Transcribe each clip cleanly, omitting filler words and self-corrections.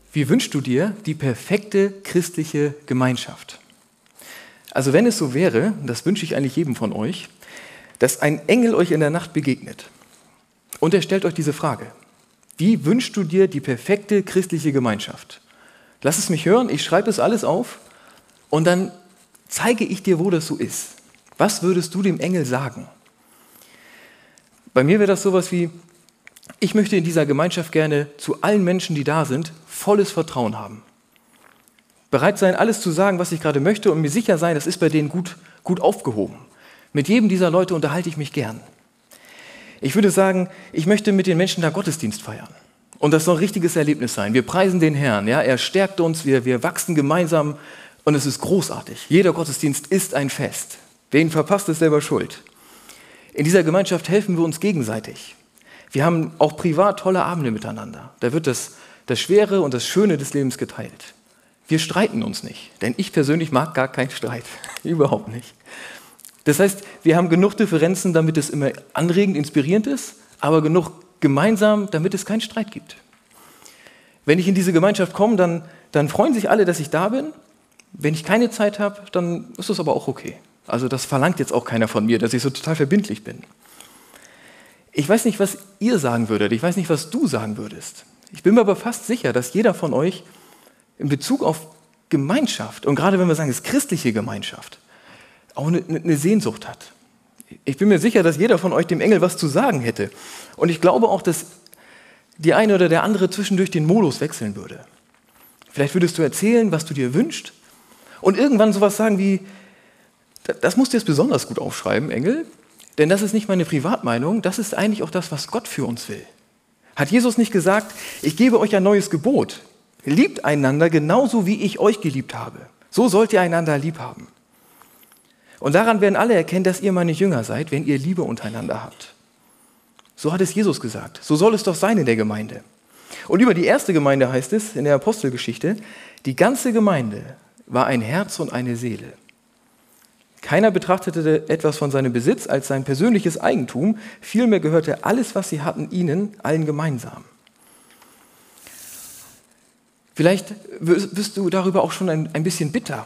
Wie wünschst du dir die perfekte christliche Gemeinschaft? Also wenn es so wäre, das wünsche ich eigentlich jedem von euch, dass ein Engel euch in der Nacht begegnet und er stellt euch diese Frage: Wie wünschst du dir die perfekte christliche Gemeinschaft? Lass es mich hören, ich schreibe es alles auf und dann zeige ich dir, wo das so ist. Was würdest du dem Engel sagen? Bei mir wäre das sowas wie: Ich möchte in dieser Gemeinschaft gerne zu allen Menschen, die da sind, volles Vertrauen haben. Bereit sein, alles zu sagen, was ich gerade möchte und mir sicher sein, das ist bei denen gut aufgehoben. Mit jedem dieser Leute unterhalte ich mich gern. Ich würde sagen, ich möchte mit den Menschen da Gottesdienst feiern. Und das soll ein richtiges Erlebnis sein. Wir preisen den Herrn, ja? Er stärkt uns, wir wachsen gemeinsam und es ist großartig. Jeder Gottesdienst ist ein Fest. Wer ihn verpasst, ist selber schuld. In dieser Gemeinschaft helfen wir uns gegenseitig. Wir haben auch privat tolle Abende miteinander. Da wird das Schwere und das Schöne des Lebens geteilt. Wir streiten uns nicht, denn ich persönlich mag gar keinen Streit. Überhaupt nicht. Das heißt, wir haben genug Differenzen, damit es immer anregend, inspirierend ist, aber genug gemeinsam, damit es keinen Streit gibt. Wenn ich in diese Gemeinschaft komme, dann freuen sich alle, dass ich da bin. Wenn ich keine Zeit habe, dann ist das aber auch okay. Also das verlangt jetzt auch keiner von mir, dass ich so total verbindlich bin. Ich weiß nicht, was ihr sagen würdet, ich weiß nicht, was du sagen würdest. Ich bin mir aber fast sicher, dass jeder von euch in Bezug auf Gemeinschaft, und gerade wenn wir sagen, es ist christliche Gemeinschaft, auch eine Sehnsucht hat. Ich bin mir sicher, dass jeder von euch dem Engel was zu sagen hätte. Und ich glaube auch, dass die eine oder der andere zwischendurch den Modus wechseln würde. Vielleicht würdest du erzählen, was du dir wünschst, und irgendwann sowas sagen wie: Das musst du jetzt besonders gut aufschreiben, Engel, denn das ist nicht meine Privatmeinung, das ist eigentlich auch das, was Gott für uns will. Hat Jesus nicht gesagt: Ich gebe euch ein neues Gebot. Liebt einander genauso, wie ich euch geliebt habe. So sollt ihr einander lieb haben. Und daran werden alle erkennen, dass ihr meine Jünger seid, wenn ihr Liebe untereinander habt. So hat es Jesus gesagt. So soll es doch sein in der Gemeinde. Und über die erste Gemeinde heißt es in der Apostelgeschichte: Die ganze Gemeinde war ein Herz und eine Seele. Keiner betrachtete etwas von seinem Besitz als sein persönliches Eigentum, vielmehr gehörte alles, was sie hatten, ihnen allen gemeinsam. Vielleicht wirst du darüber auch schon ein bisschen bitter.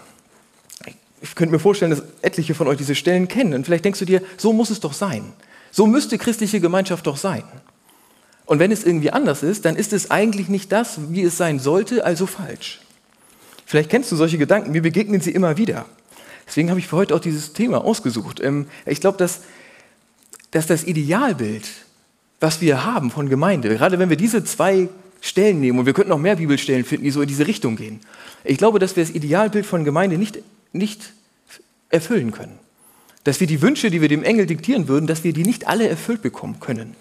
Ich könnte mir vorstellen, dass etliche von euch diese Stellen kennen. Und vielleicht denkst du dir, so muss es doch sein. So müsste christliche Gemeinschaft doch sein. Und wenn es irgendwie anders ist, dann ist es eigentlich nicht das, wie es sein sollte, also falsch. Vielleicht kennst du solche Gedanken, mir begegnen sie immer wieder. Deswegen habe ich für heute auch dieses Thema ausgesucht. Ich glaube, dass das Idealbild, was wir haben von Gemeinde, gerade wenn wir diese zwei Stellen nehmen, und wir könnten noch mehr Bibelstellen finden, die so in diese Richtung gehen. Ich glaube, dass wir das Idealbild von Gemeinde nicht erfüllen können. Dass wir die Wünsche, die wir dem Engel diktieren würden, dass wir die nicht alle erfüllt bekommen können.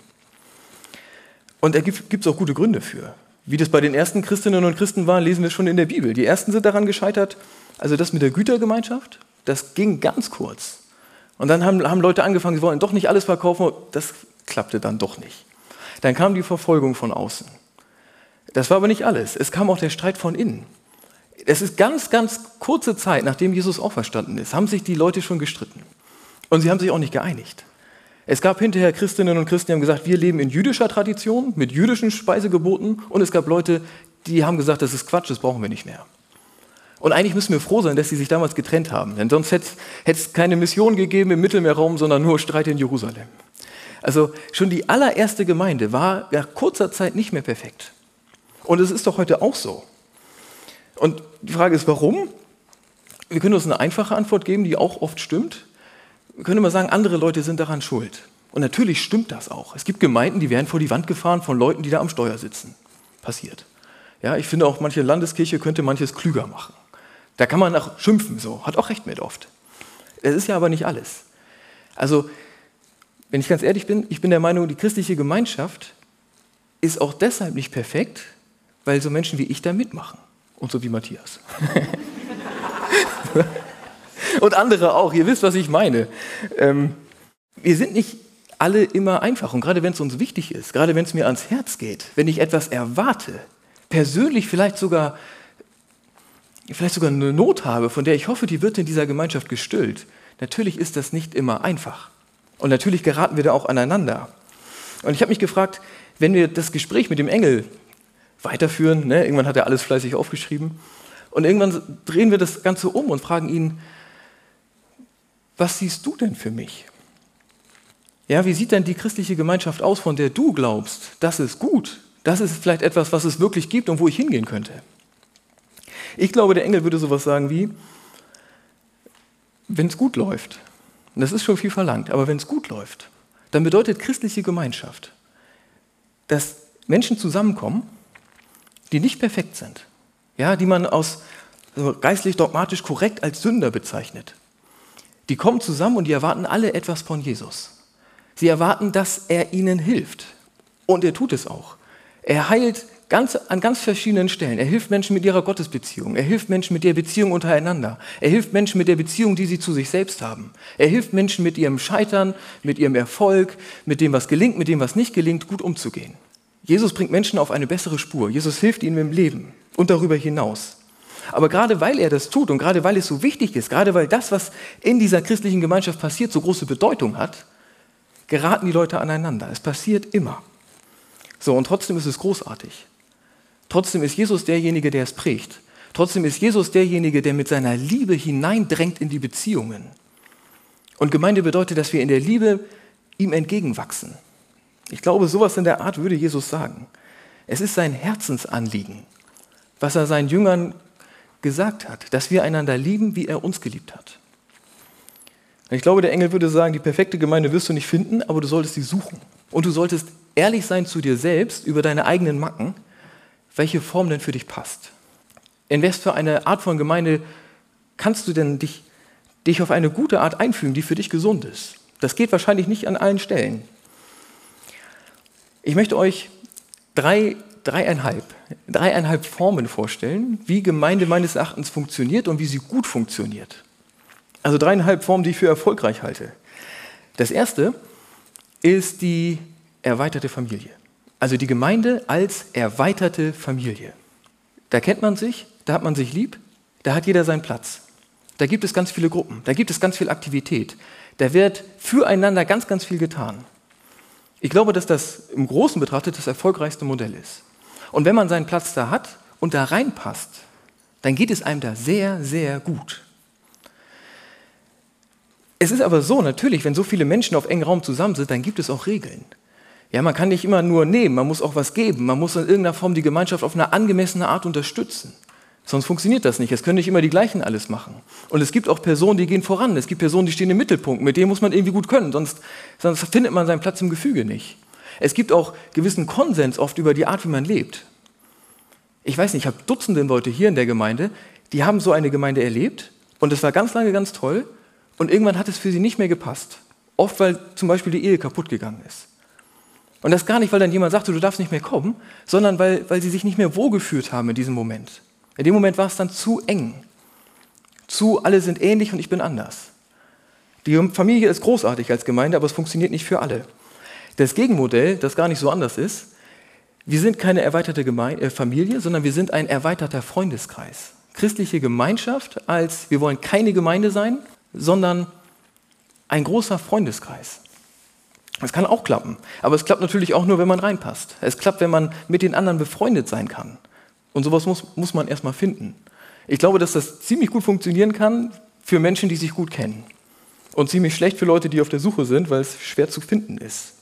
Und da gibt es auch gute Gründe für. Wie das bei den ersten Christinnen und Christen war, lesen wir schon in der Bibel. Die ersten sind daran gescheitert, also das mit der Gütergemeinschaft, das ging ganz kurz. Und dann haben Leute angefangen, sie wollen doch nicht alles verkaufen, das klappte dann doch nicht. Dann kam die Verfolgung von außen. Das war aber nicht alles. Es kam auch der Streit von innen. Es ist ganz kurze Zeit, nachdem Jesus auferstanden ist, haben sich die Leute schon gestritten. Und sie haben sich auch nicht geeinigt. Es gab hinterher Christinnen und Christen, die haben gesagt, wir leben in jüdischer Tradition, mit jüdischen Speisegeboten. Und es gab Leute, die haben gesagt, das ist Quatsch, das brauchen wir nicht mehr. Und eigentlich müssen wir froh sein, dass sie sich damals getrennt haben. Denn sonst hätte es keine Mission gegeben im Mittelmeerraum, sondern nur Streit in Jerusalem. Also schon die allererste Gemeinde war nach kurzer Zeit nicht mehr perfekt. Und es ist doch heute auch so. Und die Frage ist, warum? Wir können uns eine einfache Antwort geben, die auch oft stimmt. Wir können immer sagen, andere Leute sind daran schuld. Und natürlich stimmt das auch. Es gibt Gemeinden, die werden vor die Wand gefahren von Leuten, die da am Steuer sitzen. Passiert. Ja, ich finde auch, manche Landeskirche könnte manches klüger machen. Da kann man auch schimpfen, so. Hat auch recht mit oft. Das ist ja aber nicht alles. Also, wenn ich ganz ehrlich bin, ich bin der Meinung, die christliche Gemeinschaft ist auch deshalb nicht perfekt, weil so Menschen wie ich da mitmachen. Und so wie Matthias. Und andere auch, ihr wisst, was ich meine. Wir sind nicht alle immer einfach. Und gerade wenn es uns wichtig ist, gerade wenn es mir ans Herz geht, wenn ich etwas erwarte, persönlich vielleicht sogar eine Not habe, von der ich hoffe, die wird in dieser Gemeinschaft gestillt, natürlich ist das nicht immer einfach. Und natürlich geraten wir da auch aneinander. Und ich habe mich gefragt, wenn wir das Gespräch mit dem Engel weiterführen. Ne? Irgendwann hat er alles fleißig aufgeschrieben. Und irgendwann drehen wir das Ganze um und fragen ihn, was siehst du denn für mich? Ja, wie sieht denn die christliche Gemeinschaft aus, von der du glaubst, das ist gut, das ist vielleicht etwas, was es wirklich gibt und wo ich hingehen könnte? Ich glaube, der Engel würde sowas sagen wie, wenn es gut läuft, und das ist schon viel verlangt, aber wenn es gut läuft, dann bedeutet christliche Gemeinschaft, dass Menschen zusammenkommen, die nicht perfekt sind, ja, die man geistlich dogmatisch korrekt als Sünder bezeichnet. Die kommen zusammen und die erwarten alle etwas von Jesus. Sie erwarten, dass er ihnen hilft. Und er tut es auch. Er heilt an ganz verschiedenen Stellen. Er hilft Menschen mit ihrer Gottesbeziehung. Er hilft Menschen mit der Beziehung untereinander. Er hilft Menschen mit der Beziehung, die sie zu sich selbst haben. Er hilft Menschen mit ihrem Scheitern, mit ihrem Erfolg, mit dem, was gelingt, mit dem, was nicht gelingt, gut umzugehen. Jesus bringt Menschen auf eine bessere Spur. Jesus hilft ihnen im Leben und darüber hinaus. Aber gerade weil er das tut und gerade weil es so wichtig ist, gerade weil das, was in dieser christlichen Gemeinschaft passiert, so große Bedeutung hat, geraten die Leute aneinander. Es passiert immer. So, und trotzdem ist es großartig. Trotzdem ist Jesus derjenige, der es prägt. Trotzdem ist Jesus derjenige, der mit seiner Liebe hineindrängt in die Beziehungen. Und Gemeinde bedeutet, dass wir in der Liebe ihm entgegenwachsen. Ich glaube, sowas in der Art würde Jesus sagen. Es ist sein Herzensanliegen, was er seinen Jüngern gesagt hat, dass wir einander lieben, wie er uns geliebt hat. Und ich glaube, der Engel würde sagen, die perfekte Gemeinde wirst du nicht finden, aber du solltest sie suchen. Und du solltest ehrlich sein zu dir selbst über deine eigenen Macken, welche Form denn für dich passt. In was für eine Art von Gemeinde kannst du denn dich auf eine gute Art einfügen, die für dich gesund ist? Das geht wahrscheinlich nicht an allen Stellen. Ich möchte euch dreieinhalb Formen vorstellen, wie Gemeinde meines Erachtens funktioniert und wie sie gut funktioniert. Also 3,5 Formen, die ich für erfolgreich halte. Das erste ist die erweiterte Familie. Also die Gemeinde als erweiterte Familie. Da kennt man sich, da hat man sich lieb, da hat jeder seinen Platz. Da gibt es ganz viele Gruppen, da gibt es ganz viel Aktivität. Da wird füreinander ganz, ganz viel getan. Ich glaube, dass das im Großen betrachtet das erfolgreichste Modell ist. Und wenn man seinen Platz da hat und da reinpasst, dann geht es einem da sehr, sehr gut. Es ist aber so, natürlich, wenn so viele Menschen auf engem Raum zusammen sind, dann gibt es auch Regeln. Ja, man kann nicht immer nur nehmen, man muss auch was geben. Man muss in irgendeiner Form die Gemeinschaft auf eine angemessene Art unterstützen. Sonst funktioniert das nicht. Es können nicht immer die gleichen alles machen. Und es gibt auch Personen, die gehen voran. Es gibt Personen, die stehen im Mittelpunkt. Mit denen muss man irgendwie gut können, sonst findet man seinen Platz im Gefüge nicht. Es gibt auch gewissen Konsens oft über die Art, wie man lebt. Ich weiß nicht, ich habe Dutzende Leute hier in der Gemeinde, die haben so eine Gemeinde erlebt und es war ganz lange ganz toll und irgendwann hat es für sie nicht mehr gepasst. Oft, weil zum Beispiel die Ehe kaputt gegangen ist. Und das gar nicht, weil dann jemand sagte, du darfst nicht mehr kommen, sondern weil sie sich nicht mehr wohlgefühlt haben in diesem Moment. In dem Moment war es dann zu eng. Alle sind ähnlich und ich bin anders. Die Familie ist großartig als Gemeinde, aber es funktioniert nicht für alle. Das Gegenmodell, das gar nicht so anders ist, wir sind keine erweiterte Familie, sondern wir sind ein erweiterter Freundeskreis. Christliche Gemeinschaft als, wir wollen keine Gemeinde sein, sondern ein großer Freundeskreis. Das kann auch klappen, aber es klappt natürlich auch nur, wenn man reinpasst. Es klappt, wenn man mit den anderen befreundet sein kann. Und sowas muss man erstmal finden. Ich glaube, dass das ziemlich gut funktionieren kann für Menschen, die sich gut kennen. Und ziemlich schlecht für Leute, die auf der Suche sind, weil es schwer zu finden ist.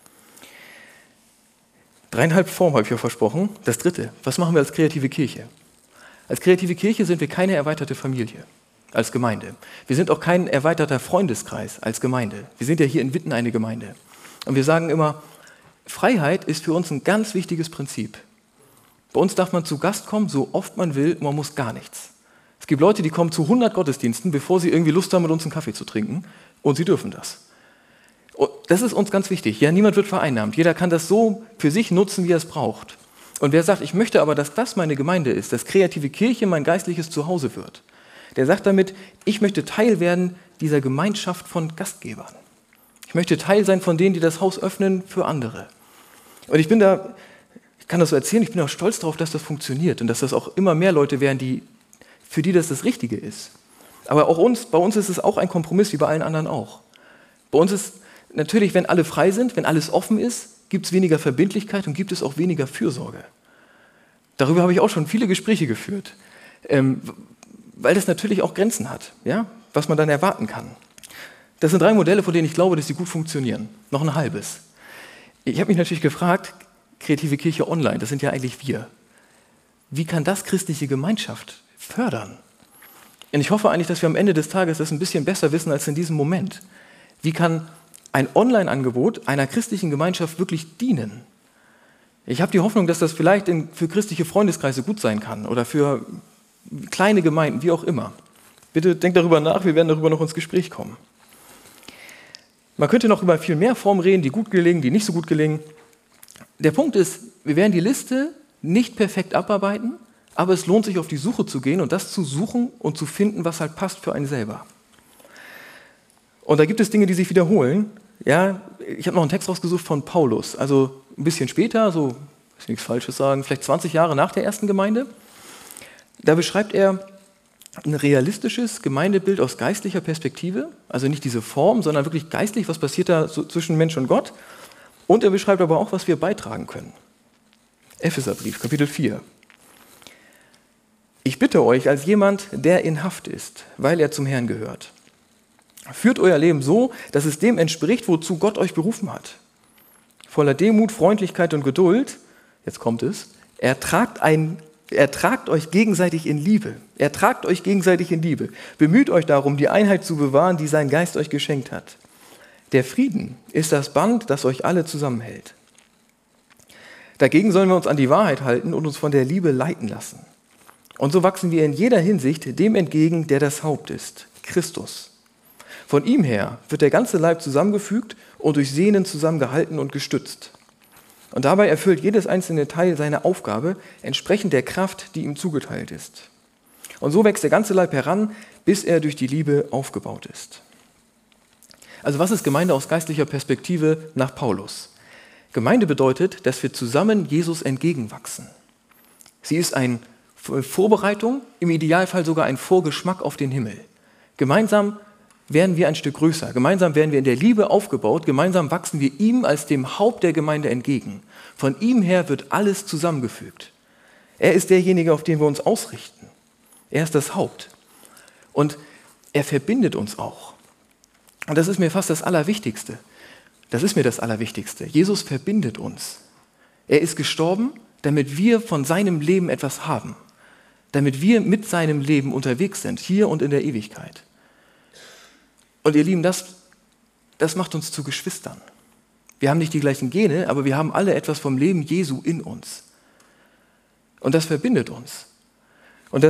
3,5 Formen habe ich ja versprochen. Das dritte, was machen wir als kreative Kirche? Als kreative Kirche sind wir keine erweiterte Familie als Gemeinde. Wir sind auch kein erweiterter Freundeskreis als Gemeinde. Wir sind ja hier in Witten eine Gemeinde. Und wir sagen immer, Freiheit ist für uns ein ganz wichtiges Prinzip. Bei uns darf man zu Gast kommen, so oft man will, und man muss gar nichts. Es gibt Leute, die kommen zu 100 Gottesdiensten, bevor sie irgendwie Lust haben, mit uns einen Kaffee zu trinken. Und sie dürfen das. Und das ist uns ganz wichtig. Ja, niemand wird vereinnahmt. Jeder kann das so für sich nutzen, wie er es braucht. Und wer sagt, ich möchte aber, dass das meine Gemeinde ist, dass kreative Kirche mein geistliches Zuhause wird, der sagt damit, ich möchte Teil werden dieser Gemeinschaft von Gastgebern. Ich möchte Teil sein von denen, die das Haus öffnen für andere. Und ich kann das so erzählen, ich bin auch stolz darauf, dass das funktioniert und dass das auch immer mehr Leute werden, für die das Richtige ist. Aber auch bei uns ist es auch ein Kompromiss, wie bei allen anderen auch. Bei uns ist natürlich, wenn alle frei sind, wenn alles offen ist, gibt es weniger Verbindlichkeit und gibt es auch weniger Fürsorge. Darüber habe ich auch schon viele Gespräche geführt, weil das natürlich auch Grenzen hat, ja? Was man dann erwarten kann. Das sind 3 Modelle, von denen ich glaube, dass sie gut funktionieren. Noch ein halbes. Ich habe mich natürlich gefragt, Kreative Kirche Online, das sind ja eigentlich wir. Wie kann das christliche Gemeinschaft fördern? Und ich hoffe eigentlich, dass wir am Ende des Tages das ein bisschen besser wissen als in diesem Moment. Wie kann ein Online-Angebot einer christlichen Gemeinschaft wirklich dienen? Ich habe die Hoffnung, dass das vielleicht für christliche Freundeskreise gut sein kann oder für kleine Gemeinden, wie auch immer. Bitte denkt darüber nach, wir werden darüber noch ins Gespräch kommen. Man könnte noch über viel mehr Formen reden, die gut gelingen, die nicht so gut gelingen. Der Punkt ist, wir werden die Liste nicht perfekt abarbeiten, aber es lohnt sich, auf die Suche zu gehen und das zu suchen und zu finden, was halt passt für einen selber. Und da gibt es Dinge, die sich wiederholen. Ja, ich habe noch einen Text rausgesucht von Paulus, also ein bisschen später, so, ich will nichts Falsches sagen, vielleicht 20 Jahre nach der ersten Gemeinde. Da beschreibt er ein realistisches Gemeindebild aus geistlicher Perspektive, also nicht diese Form, sondern wirklich geistlich, was passiert da so zwischen Mensch und Gott. Und er beschreibt aber auch, was wir beitragen können. Epheserbrief, Kapitel 4. Ich bitte euch als jemand, der in Haft ist, weil er zum Herrn gehört. Führt euer Leben so, dass es dem entspricht, wozu Gott euch berufen hat. Voller Demut, Freundlichkeit und Geduld, jetzt kommt es, ertragt euch gegenseitig in Liebe. Ertragt euch gegenseitig in Liebe. Bemüht euch darum, die Einheit zu bewahren, die sein Geist euch geschenkt hat. Der Frieden ist das Band, das euch alle zusammenhält. Dagegen sollen wir uns an die Wahrheit halten und uns von der Liebe leiten lassen. Und so wachsen wir in jeder Hinsicht dem entgegen, der das Haupt ist, Christus. Von ihm her wird der ganze Leib zusammengefügt und durch Sehnen zusammengehalten und gestützt. Und dabei erfüllt jedes einzelne Teil seine Aufgabe entsprechend der Kraft, die ihm zugeteilt ist. Und so wächst der ganze Leib heran, bis er durch die Liebe aufgebaut ist. Also was ist Gemeinde aus geistlicher Perspektive nach Paulus? Gemeinde bedeutet, dass wir zusammen Jesus entgegenwachsen. Sie ist eine Vorbereitung, im Idealfall sogar ein Vorgeschmack auf den Himmel. Gemeinsam werden wir ein Stück größer, gemeinsam werden wir in der Liebe aufgebaut, gemeinsam wachsen wir ihm als dem Haupt der Gemeinde entgegen. Von ihm her wird alles zusammengefügt. Er ist derjenige, auf den wir uns ausrichten. Er ist das Haupt. Und er verbindet uns auch. Und das ist mir fast das Allerwichtigste. Das ist mir das Allerwichtigste. Jesus verbindet uns. Er ist gestorben, damit wir von seinem Leben etwas haben. Damit wir mit seinem Leben unterwegs sind, hier und in der Ewigkeit. Und ihr Lieben, das macht uns zu Geschwistern. Wir haben nicht die gleichen Gene, aber wir haben alle etwas vom Leben Jesu in uns. Und das verbindet uns. Und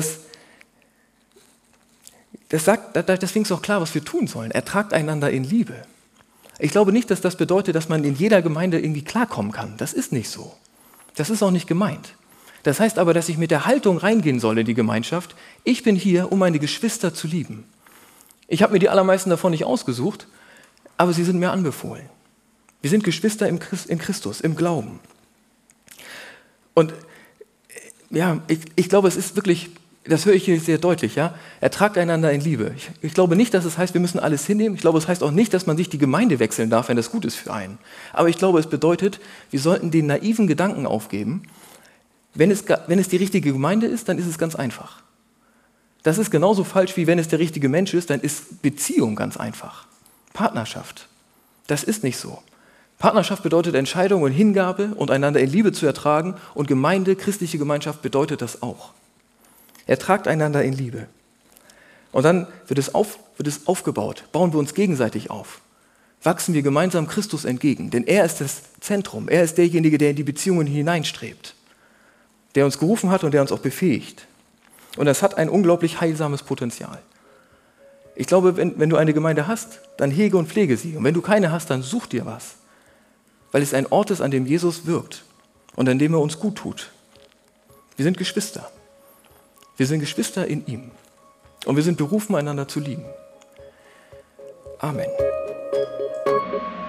deswegen ist auch klar, was wir tun sollen. Ertragt einander in Liebe. Ich glaube nicht, dass das bedeutet, dass man in jeder Gemeinde irgendwie klarkommen kann. Das ist nicht so. Das ist auch nicht gemeint. Das heißt aber, dass ich mit der Haltung reingehen soll in die Gemeinschaft. Ich bin hier, um meine Geschwister zu lieben. Ich habe mir die allermeisten davon nicht ausgesucht, aber sie sind mir anbefohlen. Wir sind Geschwister in Christus, im Glauben. Und ja, ich glaube, es ist wirklich, das höre ich hier sehr deutlich, ja, ertragt einander in Liebe. Ich glaube nicht, dass es heißt, wir müssen alles hinnehmen. Ich glaube, es heißt auch nicht, dass man sich die Gemeinde wechseln darf, wenn das gut ist für einen. Aber ich glaube, es bedeutet, wir sollten den naiven Gedanken aufgeben, wenn es die richtige Gemeinde ist, dann ist es ganz einfach. Das ist genauso falsch, wie wenn es der richtige Mensch ist, dann ist Beziehung ganz einfach. Partnerschaft, das ist nicht so. Partnerschaft bedeutet Entscheidung und Hingabe und einander in Liebe zu ertragen und Gemeinde, christliche Gemeinschaft bedeutet das auch. Ertragt einander in Liebe. Und dann wird es aufgebaut, bauen wir uns gegenseitig auf. Wachsen wir gemeinsam Christus entgegen, denn er ist das Zentrum, er ist derjenige, der in die Beziehungen hineinstrebt, der uns gerufen hat und der uns auch befähigt. Und das hat ein unglaublich heilsames Potenzial. Ich glaube, wenn du eine Gemeinde hast, dann hege und pflege sie. Und wenn du keine hast, dann such dir was. Weil es ein Ort ist, an dem Jesus wirkt und an dem er uns gut tut. Wir sind Geschwister. Wir sind Geschwister in ihm. Und wir sind berufen, einander zu lieben. Amen.